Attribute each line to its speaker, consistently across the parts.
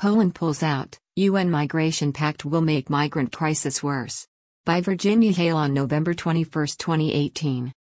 Speaker 1: Poland pulls out, UN Migration Pact will make migrant crisis worse. By Virginia Hale on November 21, 2018.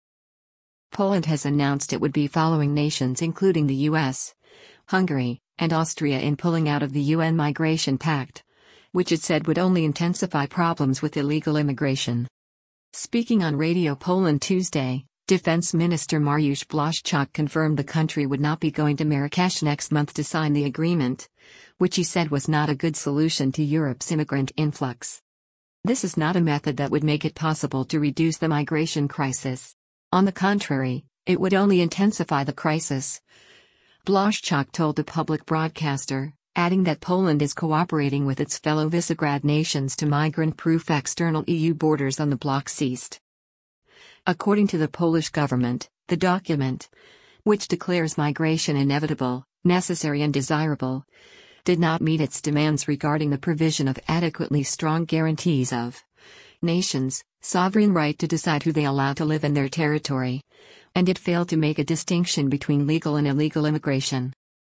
Speaker 1: Poland has announced it would be following nations including the US, Hungary, and Austria in pulling out of the UN Migration Pact, which it said would only intensify problems with illegal immigration. Speaking on Radio Poland Tuesday, Defense Minister Mariusz Błaszczak confirmed the country would not be going to Marrakesh next month to sign the agreement, which he said was not a good solution to Europe's immigrant influx. This is not a method that would make it possible to reduce the migration crisis. On the contrary, it would only intensify the crisis, Błaszczak told the public broadcaster, adding that Poland is cooperating with its fellow Visegrad nations to migrant-proof external EU borders on the bloc's east. According to the Polish government, the document, which declares migration inevitable, necessary and desirable, did not meet its demands regarding the provision of adequately strong guarantees of nations' sovereign right to decide who they allow to live in their territory, and it failed to make a distinction between legal and illegal immigration.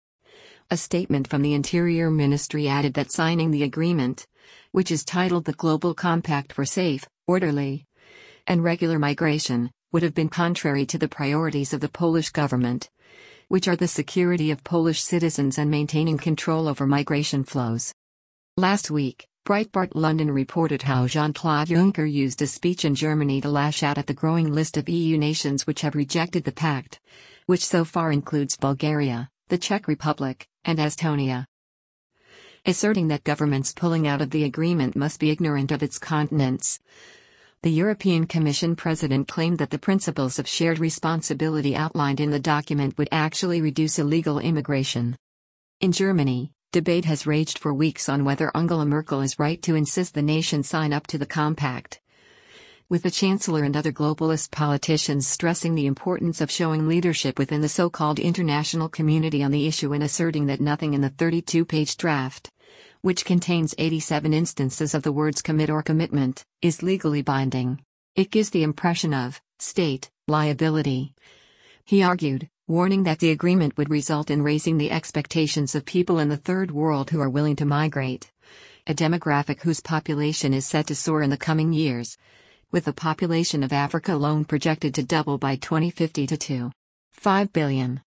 Speaker 1: A statement from the Interior Ministry added that signing the agreement, which is titled the Global Compact for Safe, Orderly, and Regular Migration, would have been contrary to the priorities of the Polish government, which are the security of Polish citizens and maintaining control over migration flows. Last week, Breitbart London reported how Jean-Claude Juncker used a speech in Germany to lash out at the growing list of EU nations which have rejected the pact, which so far includes Bulgaria, the Czech Republic, and Estonia. Asserting that governments pulling out of the agreement must be ignorant of its contents, the European Commission president claimed that the principles of shared responsibility outlined in the document would actually reduce illegal immigration. In Germany, debate has raged for weeks on whether Angela Merkel is right to insist the nation sign up to the compact, with the Chancellor and other globalist politicians stressing the importance of showing leadership within the so-called international community on the issue and asserting that nothing in the 32-page draft, which contains 87 instances of the words commit or commitment, is legally binding. It gives the impression of state liability, he argued, warning that the agreement would result in raising the expectations of people in the Third World who are willing to migrate, a demographic whose population is set to soar in the coming years, with the population of Africa alone projected to double by 2050 to 2.5 billion.